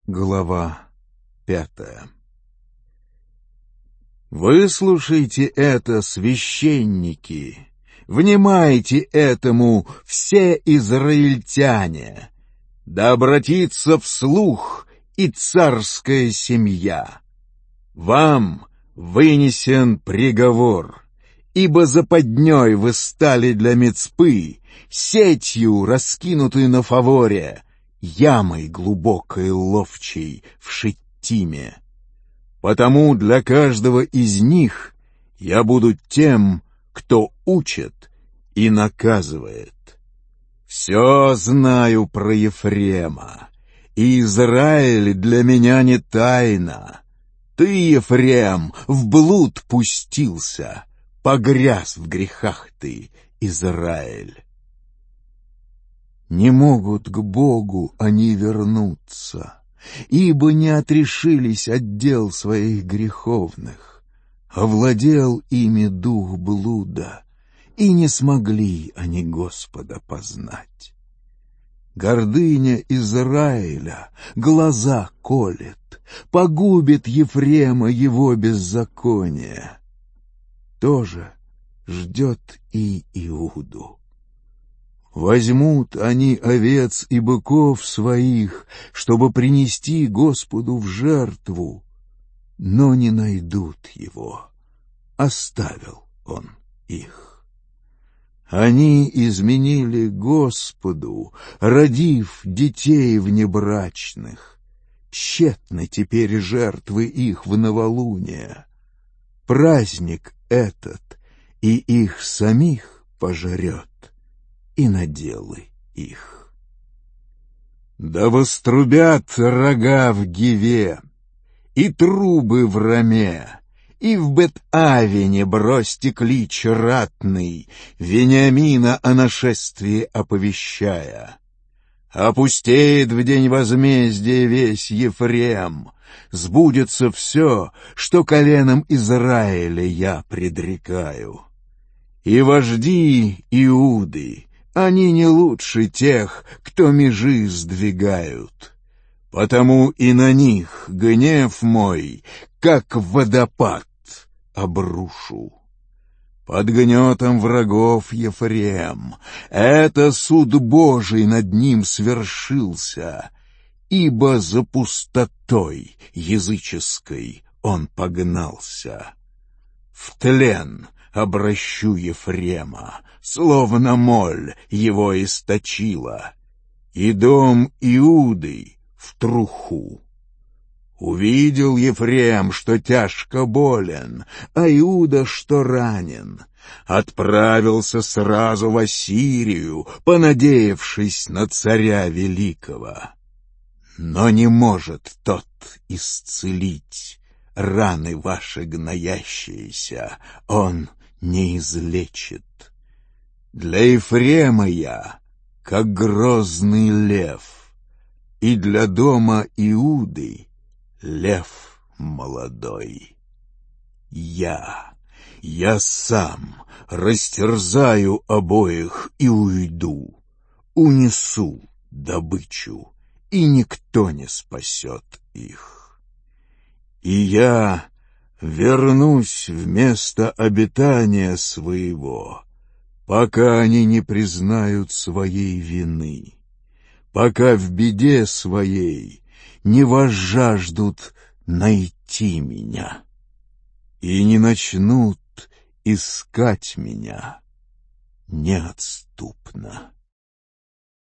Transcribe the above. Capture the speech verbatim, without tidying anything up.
Глава пятая. Выслушайте это, священники, внимайте этому, все израильтяне, да обратится вслух и царская семья. Вам вынесен приговор, ибо западней вы стали для Мицпы, сетью, раскинутой на фаворе, ямой глубокой ловчей в Шиттиме. Потому для каждого из них я буду тем, кто учит и наказывает. Все знаю про Ефрема, и Израиль для меня не тайна. Ты, Ефрем, в блуд пустился, погряз в грехах ты, Израиль. Не могут к Богу они вернуться, ибо не отрешились от дел своих греховных. Овладел ими дух блуда, и не смогли они Господа познать. Гордыня Израиля глаза колет, погубит Ефрема его беззаконие. Тоже ждет и Иуду. Возьмут они овец и быков своих, чтобы принести Господу в жертву, но не найдут его. Оставил он их. Они изменили Господу, родив детей внебрачных. Тщетны теперь жертвы их в новолуние. Праздник этот и их самих пожрет, и наделы их. Да вострубят рога в Гиве, и трубы в Раме, и в Бет-Авене бросьте клич ратный, Вениамина о нашествии оповещая. Опустеет в день возмездия весь Ефрем, сбудется все, что коленом Израиля я предрекаю. И вожди Иуды, они не лучше тех, кто межи сдвигают. Потому и на них гнев мой, как водопад, обрушу. Под гнетом врагов Ефрем, это суд Божий над ним свершился, ибо за пустотой языческой он погнался. В тлен обращу Ефрема, словно моль его источила, и дом Иуды в труху. Увидел Ефрем, что тяжко болен, а Иуда, что ранен. Отправился сразу в Ассирию, понадеявшись на царя великого. Но не может тот исцелить раны ваши гноящиеся, он не излечит. Для Ефрема я, как грозный лев, и для дома Иуды лев молодой. Я, я сам растерзаю обоих и уйду, унесу добычу, и никто не спасет их. И я вернусь в место обитания своего, пока они не признают своей вины, пока в беде своей не возжаждут найти меня и не начнут искать меня неотступно.